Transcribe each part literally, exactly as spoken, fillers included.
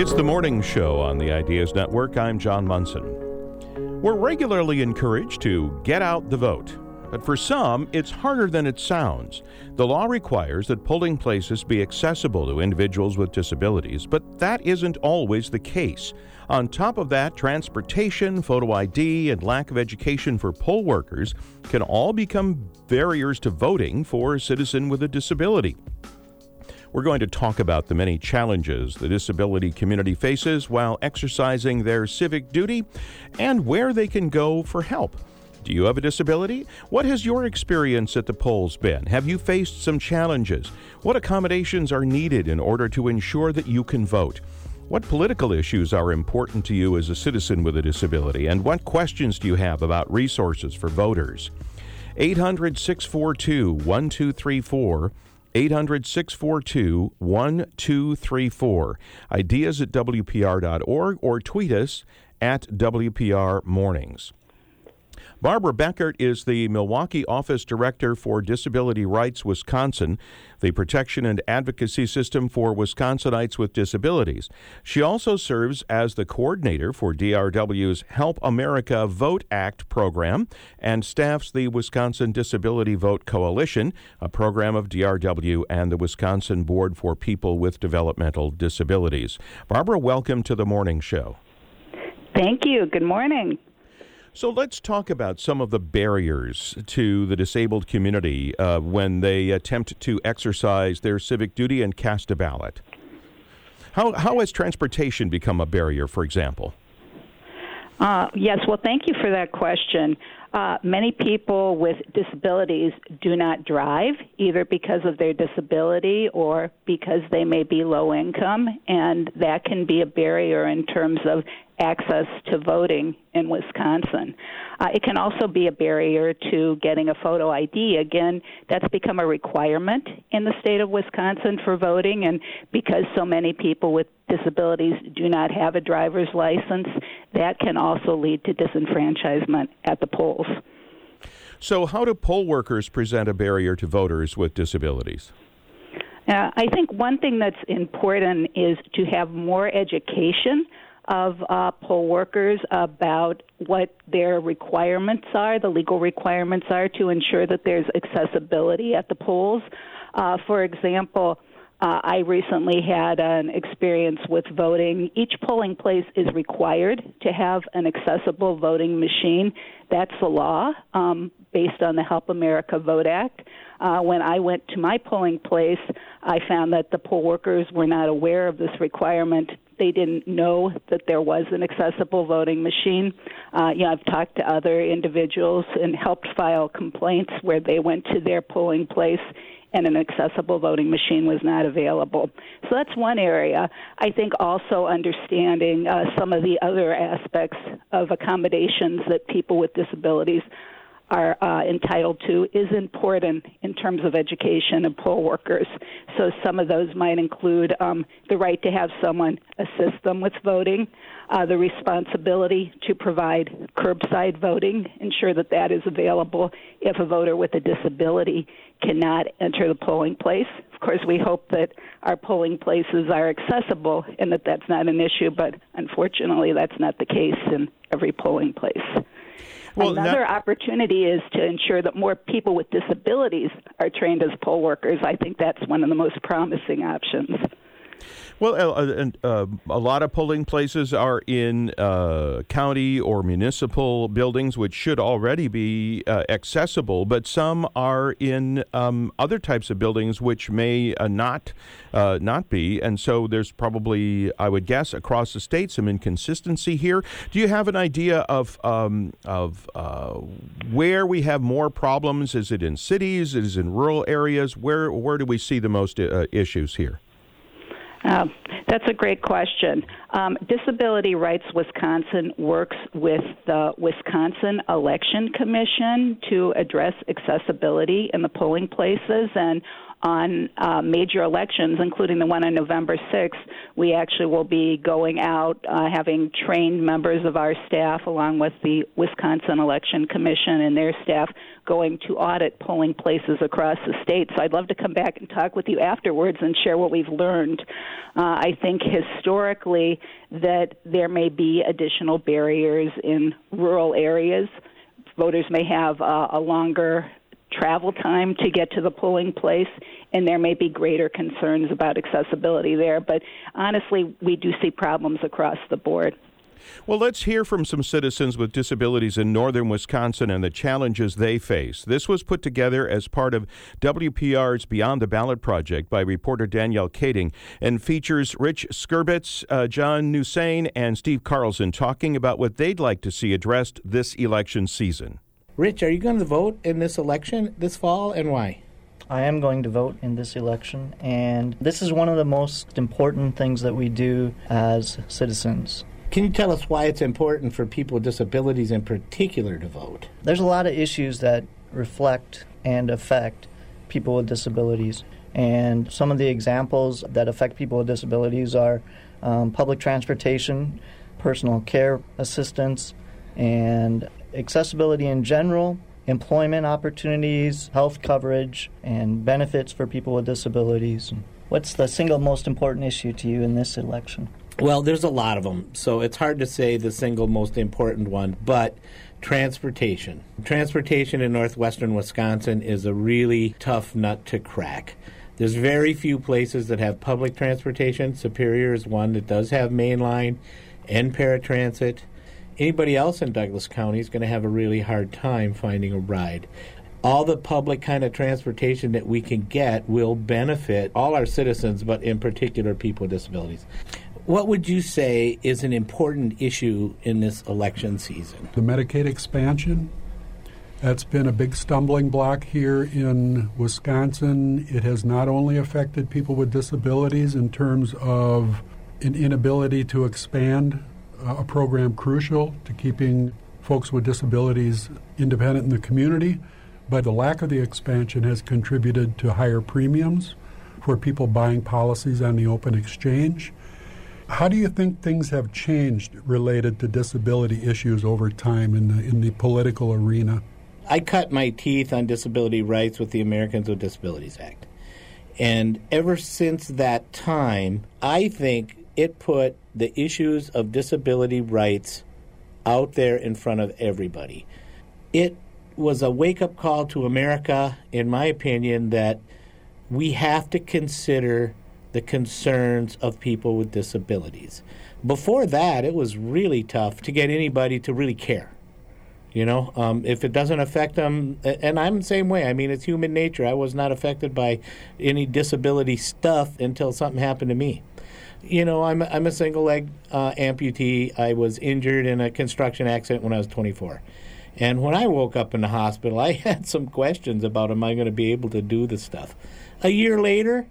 It's the morning show on the Ideas Network. I'm John Munson. We're regularly encouraged to get out the vote, but for some, it's harder than it sounds. The law requires that polling places be accessible to individuals with disabilities, but that isn't always the case. On top of that, transportation, photo I D, and lack of education for poll workers can all become barriers to voting for a citizen with a disability. We're going to talk about the many challenges the disability community faces while exercising their civic duty and where they can go for help. Do you have a disability? What has your experience at the polls been? Have you faced some challenges? What accommodations are needed in order to ensure that you can vote? What political issues are important to you as a citizen with a disability? And what questions do you have about resources for voters? eight hundred, six four two, one two three four. eight hundred, six four two, one two three four. Ideas at W P R dot org or tweet us at W P R Mornings. Barbara Beckert is the Milwaukee Office Director for Disability Rights Wisconsin, the protection and advocacy system for Wisconsinites with disabilities. She also serves as the coordinator for D R W's Help America Vote Act program and staffs the Wisconsin Disability Vote Coalition, a program of D R W and the Wisconsin Board for People with Developmental Disabilities. Barbara, welcome to the morning show. Thank you. Good morning. So let's talk about some of the barriers to the disabled community uh, when they attempt to exercise their civic duty and cast a ballot. How, how has transportation become a barrier, for example? Uh, yes, well, thank you for that question. Uh, many people with disabilities do not drive, either because of their disability or because they may be low income, and that can be a barrier in terms of access to voting in Wisconsin. Uh, it can also be a barrier to getting a photo I D. Again, that's become a requirement in the state of Wisconsin for voting, and because so many people with disabilities do not have a driver's license, that can also lead to disenfranchisement at the polls. So how do poll workers present a barrier to voters with disabilities? Uh, I think one thing that's important is to have more education of uh, poll workers about what their requirements are, the legal requirements are to ensure that there's accessibility at the polls. Uh, for example, uh, I recently had an experience with voting. Each polling place is required to have an accessible voting machine. That's the law um, based on the Help America Vote Act. Uh, when I went to my polling place, I found that the poll workers were not aware of this requirement. They didn't know that there was an accessible voting machine. Uh, you know, I've talked to other individuals and helped file complaints where they went to their polling place and an accessible voting machine was not available. So that's one area. I think also understanding uh, some of the other aspects of accommodations that people with disabilities are uh, entitled to is important in terms of education of poll workers. So some of those might include um, the right to have someone assist them with voting, uh, the responsibility to provide curbside voting, ensure that that is available if a voter with a disability cannot enter the polling place. Of course, we hope that our polling places are accessible and that that's not an issue, but unfortunately that's not the case in every polling place. Well, Another not- opportunity is to ensure that more people with disabilities are trained as poll workers. I think that's one of the most promising options. Well, uh, uh, a lot of polling places are in uh, county or municipal buildings, which should already be uh, accessible, but some are in um, other types of buildings which may uh, not uh, not be. And so there's probably, I would guess, across the state some inconsistency here. Do you have an idea of um, of uh, where we have more problems? Is it in cities? Is it in rural areas? Where where do we see the most uh, issues here? Uh, that's a great question. Um, Disability Rights Wisconsin works with the Wisconsin Election Commission to address accessibility in the polling places, and on uh, major elections, including the one on November sixth, we actually will be going out, uh, having trained members of our staff, along with the Wisconsin Election Commission and their staff, going to audit polling places across the state. So I'd love to come back and talk with you afterwards and share what we've learned. Uh, I think historically that there may be additional barriers in rural areas. Voters may have uh, a longer travel time to get to the polling place, and there may be greater concerns about accessibility there. But honestly, we do see problems across the board. Well, let's hear from some citizens with disabilities in northern Wisconsin and the challenges they face. This was put together as part of W P R's Beyond the Ballot project by reporter Danielle Kading and features Rich Skurbitz, uh, John Nussain, and Steve Carlson talking about what they'd like to see addressed this election season. Rich, are you going to vote in this election this fall, and why? I am going to vote in this election, and this is one of the most important things that we do as citizens. Can you tell us why it's important for people with disabilities in particular to vote? There's a lot of issues that reflect and affect people with disabilities, and some of the examples that affect people with disabilities are um, public transportation, personal care assistance, and accessibility in general, employment opportunities, health coverage, and benefits for people with disabilities. What's the single most important issue to you in this election? Well, there's a lot of them, so it's hard to say the single most important one, but transportation. Transportation in northwestern Wisconsin is a really tough nut to crack. There's very few places that have public transportation. Superior is one that does have mainline and paratransit. Anybody else in Douglas County is going to have a really hard time finding a ride. All the public kind of transportation that we can get will benefit all our citizens, but in particular people with disabilities. What would you say is an important issue in this election season? The Medicaid expansion. That's been a big stumbling block here in Wisconsin. It has not only affected people with disabilities in terms of an inability to expand a program crucial to keeping folks with disabilities independent in the community, but the lack of the expansion has contributed to higher premiums for people buying policies on the open exchange. How do you think things have changed related to disability issues over time in the, in the political arena? I cut my teeth on disability rights with the Americans with Disabilities Act. And ever since that time, I think it put the issues of disability rights out there in front of everybody. It was a wake-up call to America, in my opinion, that we have to consider the concerns of people with disabilities. Before that, it was really tough to get anybody to really care. You know, um, if it doesn't affect them, and I'm the same way. I mean, it's human nature. I was not affected by any disability stuff until something happened to me. You know, I'm, I'm a single-leg uh, amputee. I was injured in a construction accident when I was twenty-four. And when I woke up in the hospital, I had some questions about, am I going to be able to do the stuff? A year later,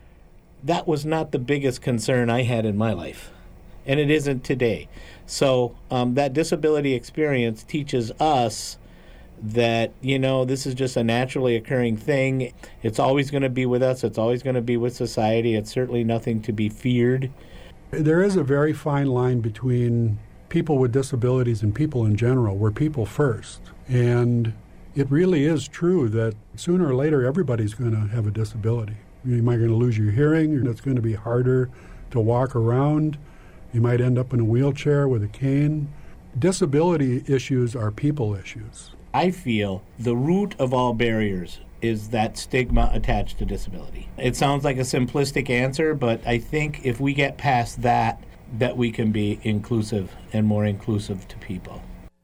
that was not the biggest concern I had in my life. And it isn't today. So um, that disability experience teaches us that, you know, this is just a naturally occurring thing. It's always going to be with us. It's always going to be with society. It's certainly nothing to be feared. There is a very fine line between people with disabilities and people in general. We're people first. And it really is true that sooner or later everybody's going to have a disability. You might going to lose your hearing, and it's going to be harder to walk around. You might end up in a wheelchair with a cane. Disability issues are people issues. I feel the root of all barriers is that stigma attached to disability. It sounds like a simplistic answer, but I think if we get past that, that we can be inclusive and more inclusive to people.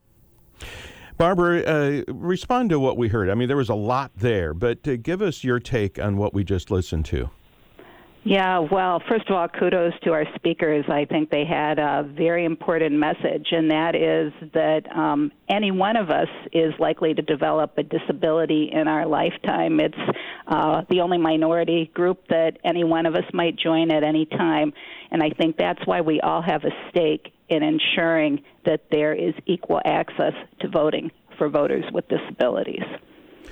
Barbara, uh, respond to what we heard. I mean, there was a lot there, but uh, give us your take on what we just listened to. Yeah, well, first of all, kudos to our speakers. I think they had a very important message, and that is that um, any one of us is likely to develop a disability in our lifetime. It's uh, the only minority group that any one of us might join at any time, and I think that's why we all have a stake in ensuring that there is equal access to voting for voters with disabilities.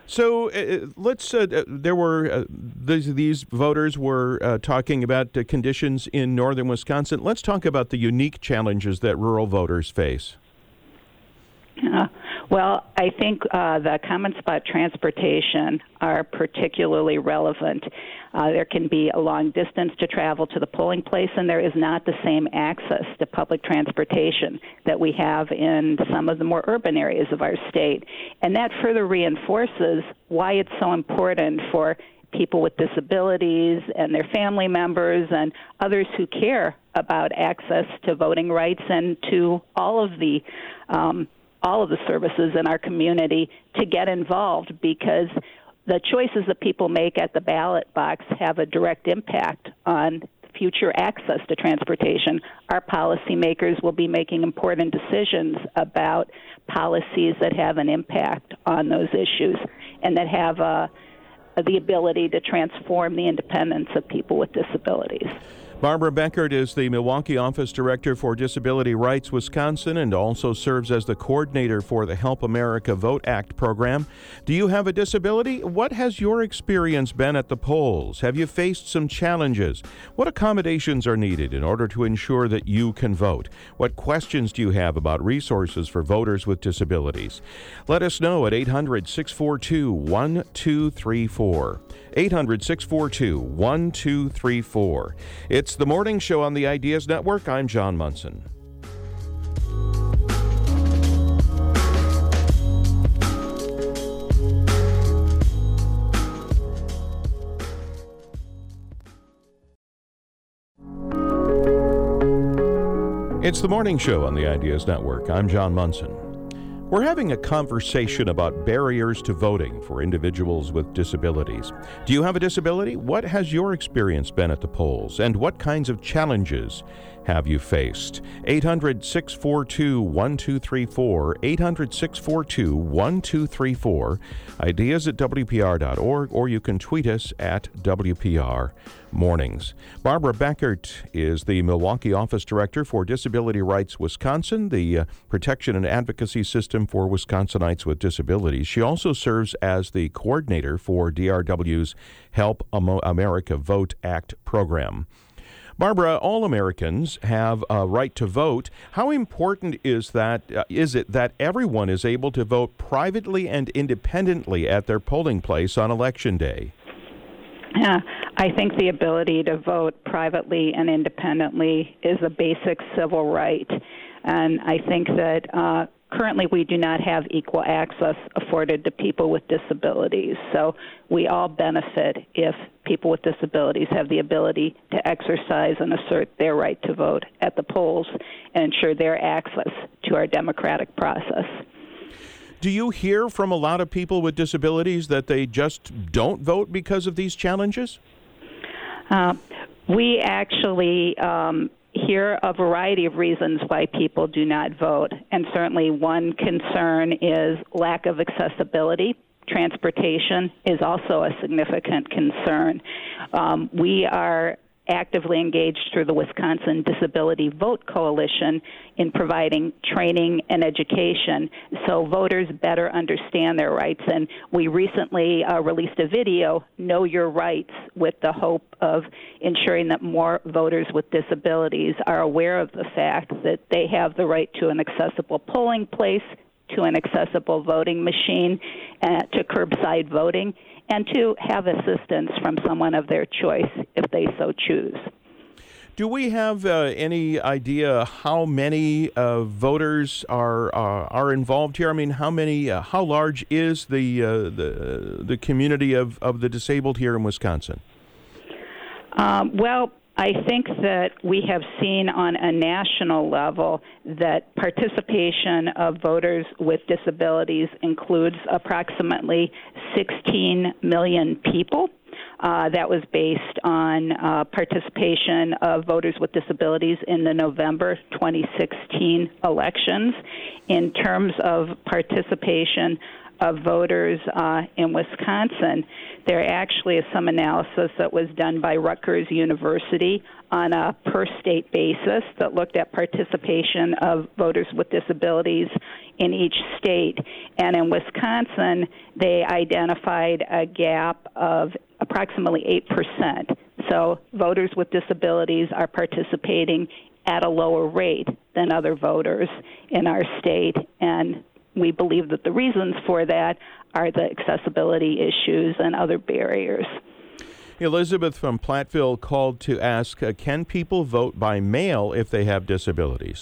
So uh, let's. Uh, there were uh, these, these voters were uh, talking about uh, conditions in northern Wisconsin. Let's talk about the unique challenges that rural voters face. Uh, well, I think uh, the comments about transportation are particularly relevant. Uh, there can be a long distance to travel to the polling place, and there is not the same access to public transportation that we have in some of the more urban areas of our state. And that further reinforces why it's so important for people with disabilities and their family members and others who care about access to voting rights and to all of the um, all of the services in our community to get involved, because the choices that people make at the ballot box have a direct impact on future access to transportation. Our policymakers will be making important decisions about policies that have an impact on those issues and that have uh, the ability to transform the independence of people with disabilities. Barbara Beckert is the Milwaukee Office Director for Disability Rights Wisconsin and also serves as the coordinator for the Help America Vote Act program. Do you have a disability? What has your experience been at the polls? Have you faced some challenges? What accommodations are needed in order to ensure that you can vote? What questions do you have about resources for voters with disabilities? Let us know at eight hundred, six four two, one two three four. eight hundred, six four two, one two three four. It's the Morning Show on the Ideas Network. I'm John Munson. It's the Morning Show on the Ideas Network. I'm John Munson. We're having a conversation about barriers to voting for individuals with disabilities. Do you have a disability? What has your experience been at the polls? And what kinds of challenges have you faced? eight hundred, six four two, one two three four, eight hundred, six four two, one two three four, ideas at W P R dot org, or you can tweet us at W P R Mornings. Barbara Beckert is the Milwaukee Office Director for Disability Rights Wisconsin, the uh, protection and advocacy system for Wisconsinites with disabilities. She also serves as the coordinator for D R W's Help America Vote Act program. Barbara, all Americans have a right to vote. How important is that? Uh, is it that everyone is able to vote privately and independently at their polling place on Election Day? Yeah, I think the ability to vote privately and independently is a basic civil right. And I think that uh, currently we do not have equal access afforded to people with disabilities. So we all benefit if people with disabilities have the ability to exercise and assert their right to vote at the polls and ensure their access to our democratic process. Do you hear from a lot of people with disabilities that they just don't vote because of these challenges? Uh, we actually um, hear a variety of reasons why people do not vote, and certainly one concern is lack of accessibility. Transportation is also a significant concern. Um, we are actively engaged through the Wisconsin Disability Vote Coalition in providing training and education so voters better understand their rights. And we recently uh, released a video, Know Your Rights, with the hope of ensuring that more voters with disabilities are aware of the fact that they have the right to an accessible polling place, to an accessible voting machine, uh, to curbside voting, and to have assistance from someone of their choice if they so choose. Do we have uh, any idea how many uh, voters are uh, are involved here? I mean, how many? Uh, how large is the uh, the the community of, of the disabled here in Wisconsin? Um, well, I think that we have seen on a national level that participation of voters with disabilities includes approximately sixteen million people. Uh, that was based on uh, participation of voters with disabilities in the November twenty sixteen elections. In terms of participation of voters uh, in Wisconsin, there actually is some analysis that was done by Rutgers University on a per-state basis that looked at participation of voters with disabilities in each state. And in Wisconsin, they identified a gap of approximately eight percent. So voters with disabilities are participating at a lower rate than other voters in our state. And we believe that the reasons for that are the accessibility issues and other barriers. Elizabeth from Platteville called to ask, uh, can people vote by mail if they have disabilities?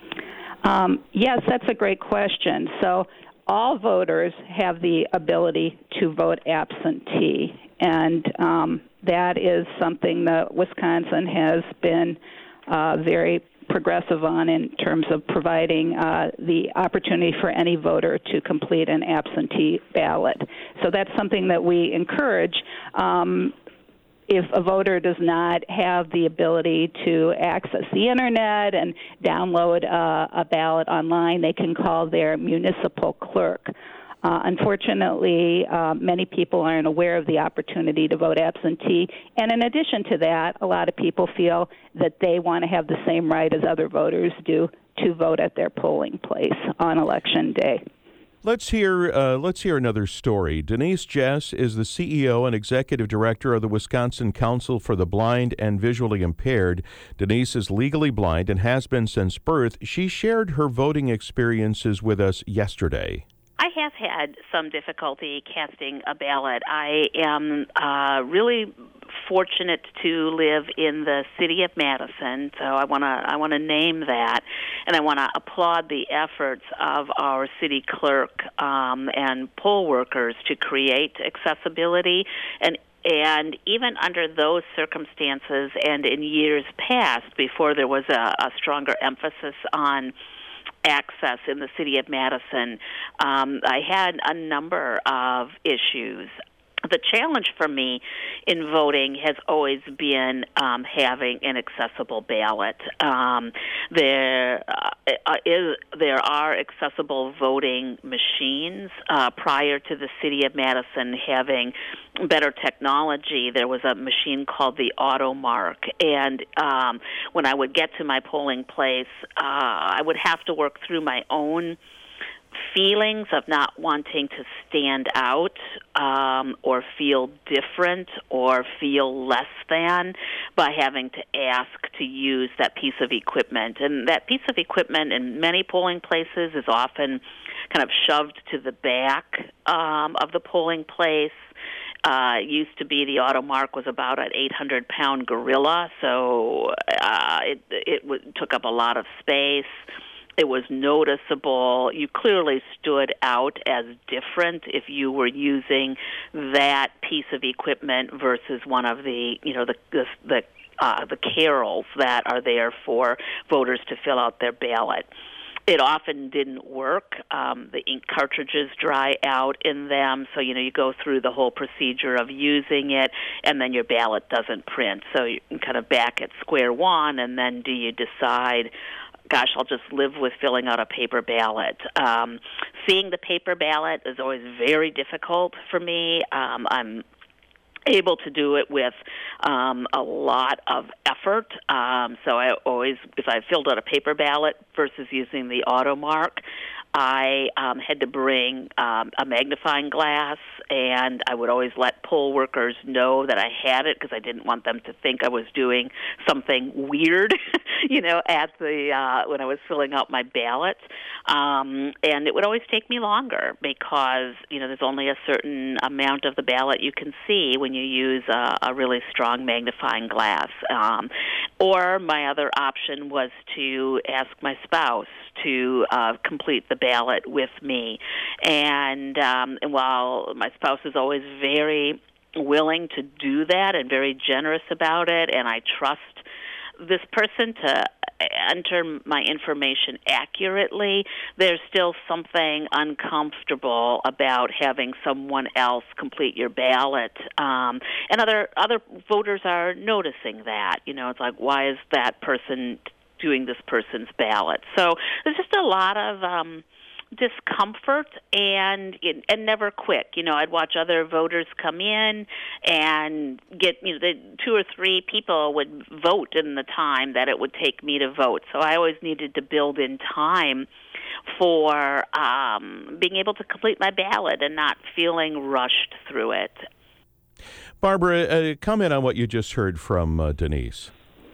Um, yes, that's a great question. So all voters have the ability to vote absentee, and um, that is something that Wisconsin has been uh, very progressive on in terms of providing uh, the opportunity for any voter to complete an absentee ballot. So that's something that we encourage. Um, If a voter does not have the ability to access the internet and download uh, a ballot online, they can call their municipal clerk. Uh, unfortunately, uh, many people aren't aware of the opportunity to vote absentee. And in addition to that, a lot of people feel that they want to have the same right as other voters do to vote at their polling place on Election Day. Let's hear uh, let's hear another story. Denise Jess is the C E O and Executive Director of the Wisconsin Council for the Blind and Visually Impaired. Denise is legally blind and has been since birth. She shared her voting experiences with us yesterday. I have had some difficulty casting a ballot. I am uh, really fortunate to live in the city of Madison, so I want to I want to name that, and I want to applaud the efforts of our city clerk um, and poll workers to create accessibility. And And even under those circumstances, and in years past, before there was a, a stronger emphasis on access in the city of Madison, um, I had a number of issues. The challenge for me in voting has always been um, having an accessible ballot. Um, there uh, is there are accessible voting machines. Uh, prior to the city of Madison having better technology, there was a machine called the AutoMark, and um, when I would get to my polling place, uh, I would have to work through my own feelings of not wanting to stand out um, or feel different or feel less than by having to ask to use that piece of equipment. And that piece of equipment in many polling places is often kind of shoved to the back um, of the polling place. Uh, it used to be the AutoMark was about an eight hundred pound gorilla, so uh, it, it w- took up a lot of space. It was noticeable. You clearly stood out as different if you were using that piece of equipment versus one of the, you know, the the the, uh, the carols that are there for voters to fill out their ballot. It often didn't work. Um, the ink cartridges dry out in them, so you know you go through the whole procedure of using it, and then your ballot doesn't print. So you're kind of back at square one, and then do you decide, gosh, I'll just live with filling out a paper ballot. Um, seeing the paper ballot is always very difficult for me. Um, I'm able to do it with um, a lot of effort. Um, so I always, if I filled out a paper ballot versus using the AutoMark, I um, had to bring um, a magnifying glass, and I would always let poll workers know that I had it because I didn't want them to think I was doing something weird, you know, at the uh, when I was filling out my ballot. Um, and it would always take me longer because, you know, there's only a certain amount of the ballot you can see when you use a, a really strong magnifying glass. Um, or my other option was to ask my spouse to uh, complete the ballot with me. And, um, and while my spouse is always very willing to do that and very generous about it, and I trust this person to enter my information accurately, there's still something uncomfortable about having someone else complete your ballot. Um, and other other voters are noticing that. You know, it's like, why is that person doing this person's ballot? So there's just a lot of um, discomfort and and never quick. You know, I'd watch other voters come in and get, you know, the two or three people would vote in the time that it would take me to vote. So I always needed to build in time for um, being able to complete my ballot and not feeling rushed through it. Barbara, uh, comment on what you just heard from uh, Denise.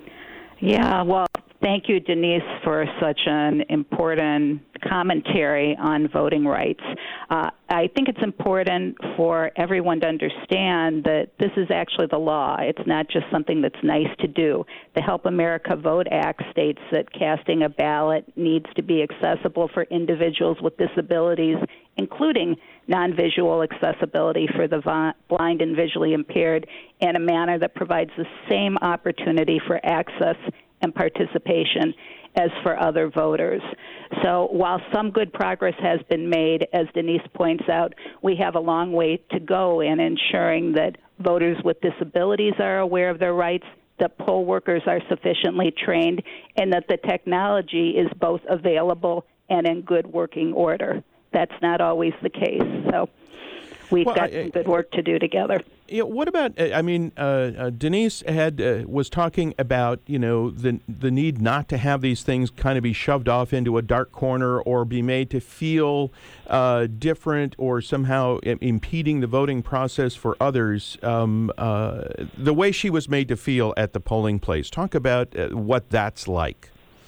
Yeah, well, thank you, Denise, for such an important commentary on voting rights. Uh, I think it's important for everyone to understand that this is actually the law. It's not just something that's nice to do. The Help America Vote Act states that casting a ballot needs to be accessible for individuals with disabilities, including non-visual accessibility for the vi- blind and visually impaired, in a manner that provides the same opportunity for access and participation as for other voters. So while some good progress has been made, as Denise points out, we have a long way to go in ensuring that voters with disabilities are aware of their rights, that poll workers are sufficiently trained, and that the technology is both available and in good working order. That's not always the case. So we've well, got I, some good work to do together. You know, what about? I mean, uh, uh, Denise had uh, was talking about you know the the need not to have these things kind of be shoved off into a dark corner or be made to feel uh, different or somehow I- impeding the voting process for others. Um, uh, the way she was made to feel at the polling place. Talk about uh, what that's like.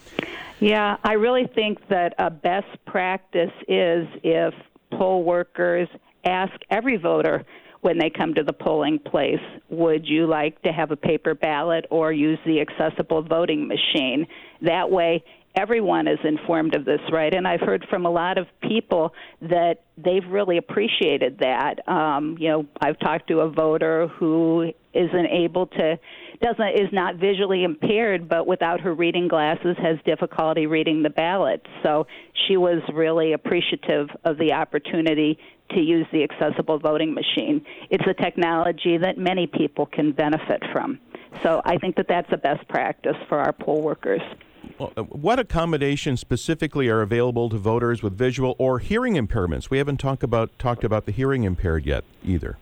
Yeah, I really think that a best practice is if poll workers ask every voter when they come to the polling place, would you like to have a paper ballot or use the accessible voting machine? That way, everyone is informed of this, right? And I've heard from a lot of people that they've really appreciated that. Um, you know, I've talked to a voter who isn't able to, doesn't is not visually impaired, but without her reading glasses has difficulty reading the ballot. So she was really appreciative of the opportunity to use the accessible voting machine. It's a technology that many people can benefit from. So I think that that's a best practice for our poll workers. What accommodations specifically are available to voters with visual or hearing impairments? We haven't talked about talked about the hearing impaired yet either.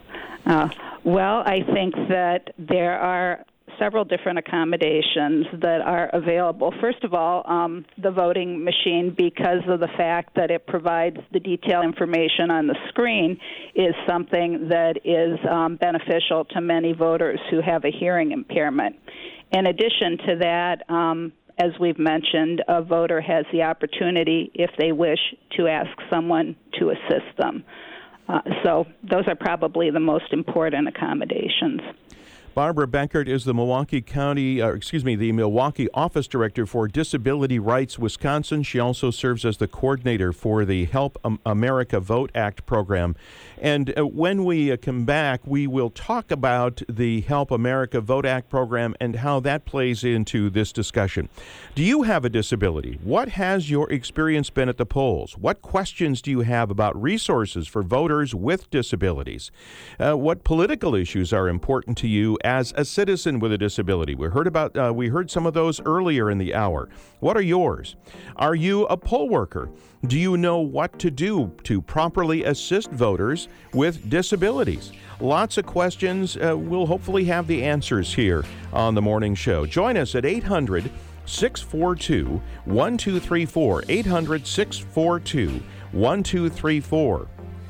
Uh, well, I think that there are several different accommodations that are available. First of all, um, the voting machine, because of the fact that it provides the detailed information on the screen, is something that is um, beneficial to many voters who have a hearing impairment. In addition to that, um, as we've mentioned, a voter has the opportunity, if they wish, to ask someone to assist them. Uh, so those are probably the most important accommodations. Barbara Benkert is the Milwaukee County, uh, excuse me, the Milwaukee Office Director for Disability Rights Wisconsin. She also serves as the coordinator for the Help America Vote Act program. And uh, when we uh, come back, we will talk about the Help America Vote Act program and how that plays into this discussion. Do you have a disability? What has your experience been at the polls? What questions do you have about resources for voters with disabilities? Uh, what political issues are important to you as a citizen with a disability? We heard about uh, we heard some of those earlier in the hour. What are yours? Are you a poll worker? Do you know what to do to properly assist voters with disabilities? Lots of questions. Uh, we'll hopefully have the answers here on the morning show. Join us at eight hundred, six four two, one two three four, eight hundred, six four two, one two three four.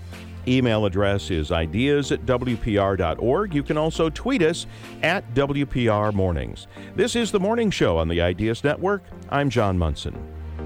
Email address is ideas at W P R dot org. You can also tweet us at W P R Mornings. This is The Morning Show on the Ideas Network. I'm John Munson.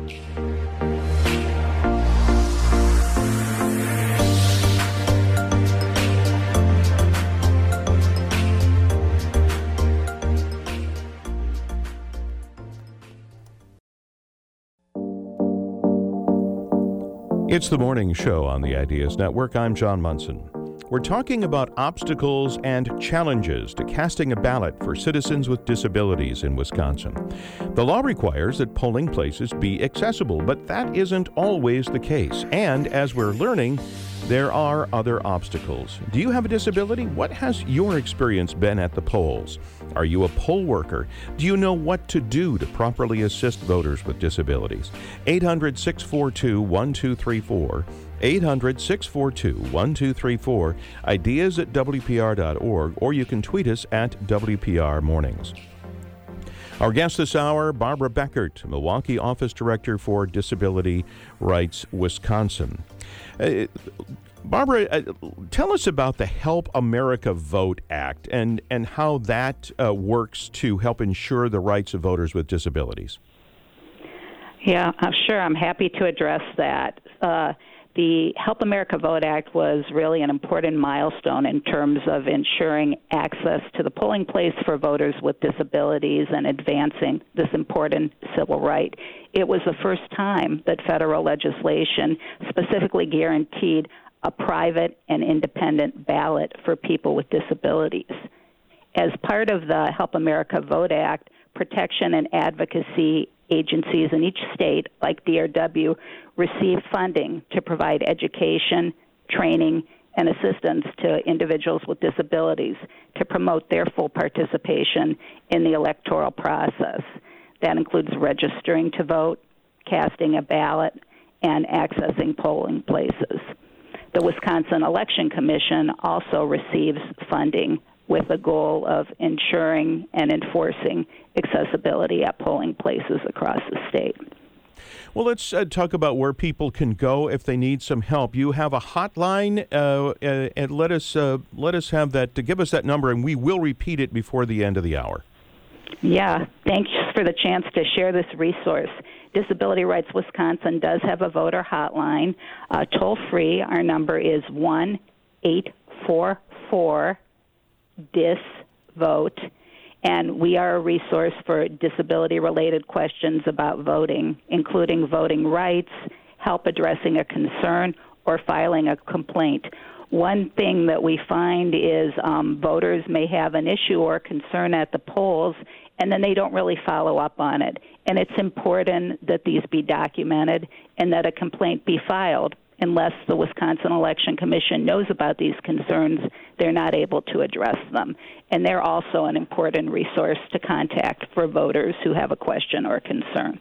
It's The Morning Show on the Ideas Network. I'm John Munson. We're talking about obstacles and challenges to casting a ballot for citizens with disabilities in Wisconsin. The law requires that polling places be accessible, but that isn't always the case. And as we're learning, there are other obstacles. Do you have a disability? What has your experience been at the polls? Are you a poll worker? Do you know what to do to properly assist voters with disabilities? eight hundred, six four two, one two three four. eight hundred, six four two, one two three four. Ideas at W P R dot org, or you can tweet us at W P R Mornings. Our guest this hour, Barbara Beckert, Milwaukee Office Director for Disability Rights Wisconsin. Uh, Barbara, uh, tell us about the Help America Vote Act and, and how that uh, works to help ensure the rights of voters with disabilities. Yeah, I'm sure. I'm happy to address that. Uh, the Help America Vote Act was really an important milestone in terms of ensuring access to the polling place for voters with disabilities and advancing this important civil right. It was the first time that federal legislation specifically guaranteed a private and independent ballot for people with disabilities. As part of the Help America Vote Act, protection and advocacy agencies in each state, like D R W, receive funding to provide education, training, and assistance to individuals with disabilities to promote their full participation in the electoral process. That includes registering to vote, casting a ballot, and accessing polling places. The Wisconsin Election Commission also receives funding with the goal of ensuring and enforcing accessibility at polling places across the state. Well, let's uh, talk about where people can go if they need some help. You have a hotline, uh, uh, and let us uh, let us have that. To give us that number, and we will repeat it before the end of the hour. Yeah, thanks for the chance to share this resource. Disability Rights Wisconsin does have a voter hotline, uh, toll free. Our number is one eight four four D I S vote, and we are a resource for disability-related questions about voting, including voting rights, help addressing a concern, or filing a complaint. One thing that we find is um, voters may have an issue or concern at the polls, and then they don't really follow up on it. And it's important that these be documented and that a complaint be filed. Unless the Wisconsin Election Commission knows about these concerns, they're not able to address them. And they're also an important resource to contact for voters who have a question or concern.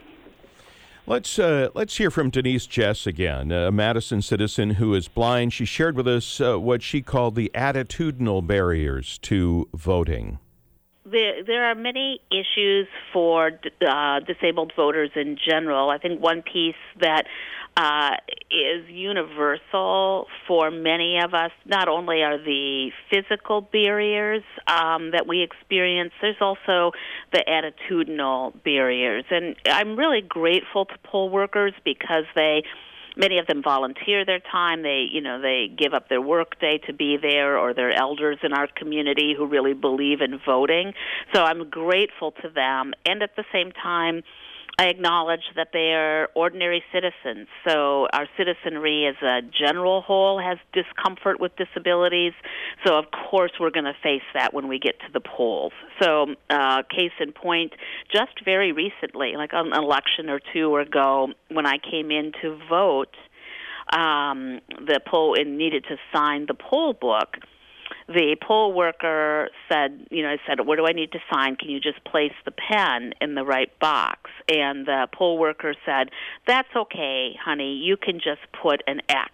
Let's uh, let's hear from Denise Jess again, a Madison citizen who is blind. She shared with us uh, what she called the attitudinal barriers to voting. There, there are many issues for uh, disabled voters in general. I think one piece that uh, is universal for many of us, not only are the physical barriers um, that we experience, there's also the attitudinal barriers. And I'm really grateful to poll workers because they Many of them volunteer their time. They, you know, they give up their work day to be there, or their elders in our community who really believe in voting. So I'm grateful to them. And at the same time, I acknowledge that they are ordinary citizens. So our citizenry as a general whole has discomfort with disabilities. So, of course, we're going to face that when we get to the polls. So, uh, case in point, just very recently, like an election or two ago, when I came in to vote, um, the poll and needed to sign the poll book, the poll worker said, you know, I said, what do I need to sign? Can you just place the pen in the right box? And the poll worker said, that's okay, honey. You can just put an X.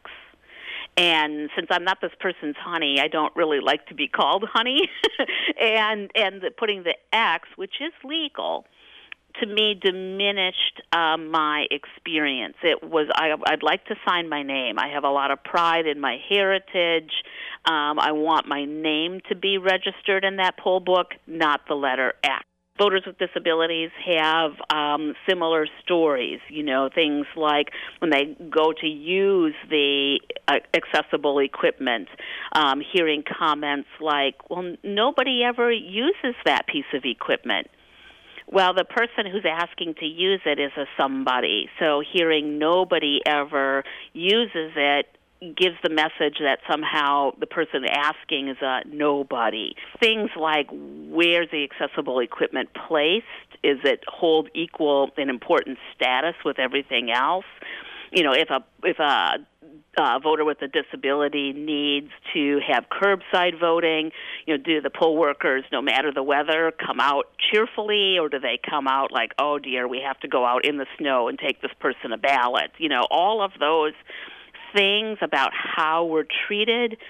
And since I'm not this person's honey, I don't really like to be called honey. and and the, putting the X, which is legal, to me diminished um, my experience. It was I, I'd like to sign my name. I have a lot of pride in my heritage. Um, I want my name to be registered in that poll book, not the letter X. Voters with disabilities have um, similar stories, you know, things like when they go to use the uh, accessible equipment, um, hearing comments like, well, nobody ever uses that piece of equipment. Well, the person who's asking to use it is a somebody. So hearing nobody ever uses it gives the message that somehow the person asking is a nobody. Things like, where's the accessible equipment placed? Is it hold equal and important status with everything else? You know, if a if a uh, voter with a disability needs to have curbside voting, you know, do the poll workers, no matter the weather, come out cheerfully, or do they come out like, oh dear, we have to go out in the snow and take this person a ballot? You know, all of those things about how we're treated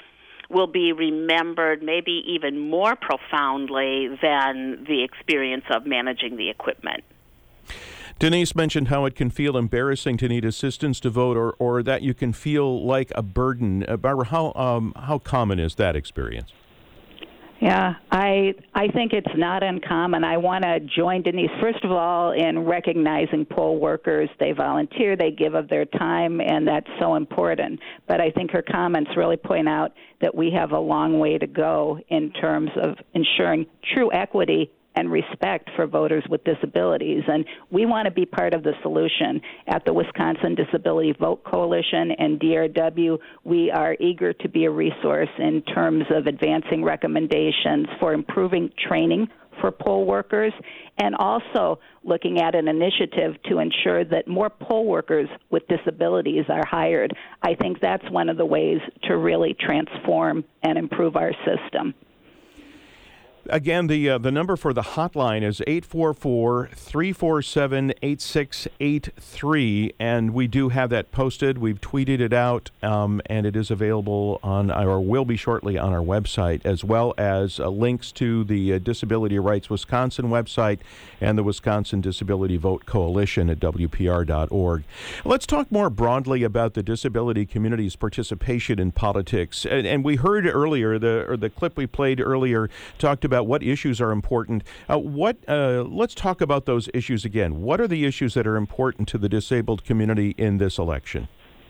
will be remembered maybe even more profoundly than the experience of managing the equipment. Denise mentioned how it can feel embarrassing to need assistance to vote, or, or that you can feel like a burden. Uh, Barbara, how um, how common is that experience? Yeah, I I think it's not uncommon. I want to join Denise, first of all, in recognizing poll workers. They volunteer, they give of their time, and that's so important. But I think her comments really point out that we have a long way to go in terms of ensuring true equity and respect for voters with disabilities. And we want to be part of the solution. At the Wisconsin Disability Vote Coalition and D R W, we are eager to be a resource in terms of advancing recommendations for improving training for poll workers, and also looking at an initiative to ensure that more poll workers with disabilities are hired. I think that's one of the ways to really transform and improve our system. Again, the uh, the number for the hotline is eight four four, three four seven, eight six eight three, and we do have that posted. We've tweeted it out, um, and it is available on, or will be shortly on our website, as well as uh, links to the uh, Disability Rights Wisconsin website and the Wisconsin Disability Vote Coalition at W P R dot org. Let's talk more broadly about the disability community's participation in politics. And, and we heard earlier, the or the clip we played earlier talked about what issues are important. Uh, what? Uh, let's talk about those issues again. What are the issues that are important to the disabled community in this election?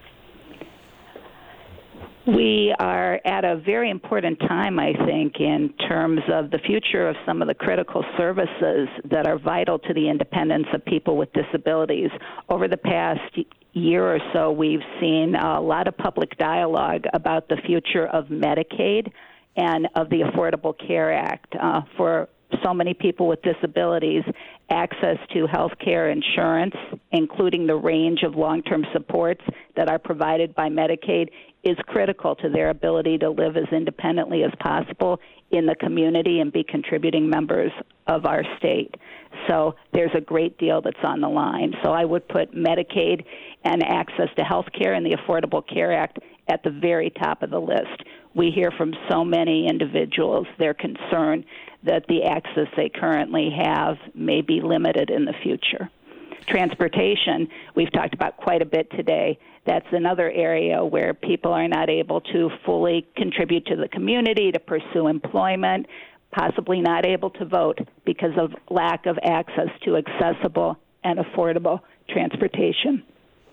We are at a very important time, I think, in terms of the future of some of the critical services that are vital to the independence of people with disabilities. Over the past year or so, we've seen a lot of public dialogue about the future of Medicaid and of the Affordable Care Act. Uh, for so many people with disabilities, access to health care insurance, including the range of long-term supports that are provided by Medicaid, is critical to their ability to live as independently as possible in the community and be contributing members of our state. So there's a great deal that's on the line. So I would put Medicaid and access to health care and the Affordable Care Act at the very top of the list. We hear from so many individuals their concern that the access they currently have may be limited in the future. Transportation, we've talked about quite a bit today. That's another area where people are not able to fully contribute to the community, to pursue employment, possibly not able to vote because of lack of access to accessible and affordable transportation.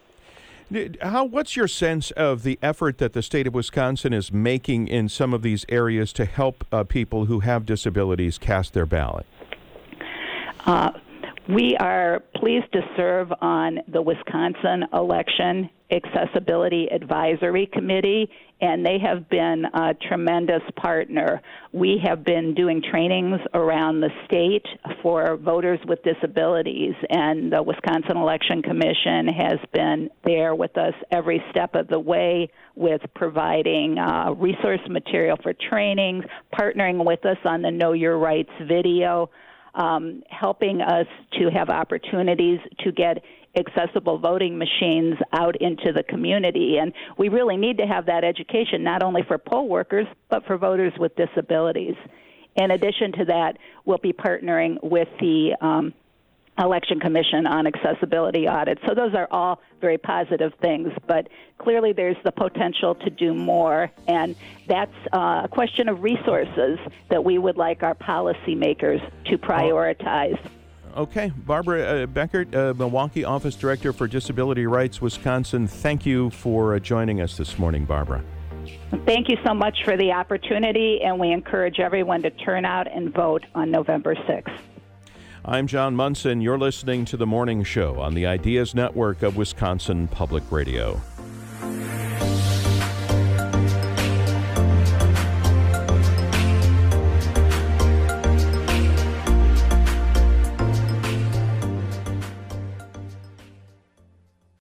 How? What's your sense of the effort that the state of Wisconsin is making in some of these areas to help uh, people who have disabilities cast their ballot? Uh, we are pleased to serve on the Wisconsin Election Accessibility Advisory Committee, and they have been a tremendous partner. We have been doing trainings around the state for voters with disabilities, and the Wisconsin Election Commission has been there with us every step of the way with providing uh, resource material for trainings, partnering with us on the Know Your Rights video, um, helping us to have opportunities to get accessible voting machines out into the community. And we really need to have that education not only for poll workers, but for voters with disabilities. In addition to that, we'll be partnering with the um, Election Commission on accessibility audits. So those are all very positive things, but clearly there's the potential to do more, and that's uh, a question of resources that we would like our policymakers to prioritize. Okay. Barbara uh, Beckert, uh, Milwaukee Office Director for Disability Rights Wisconsin, thank you for uh, joining us this morning, Barbara. Thank you so much for the opportunity, and we encourage everyone to turn out and vote on November sixth. I'm John Munson. You're listening to The Morning Show on the Ideas Network of Wisconsin Public Radio.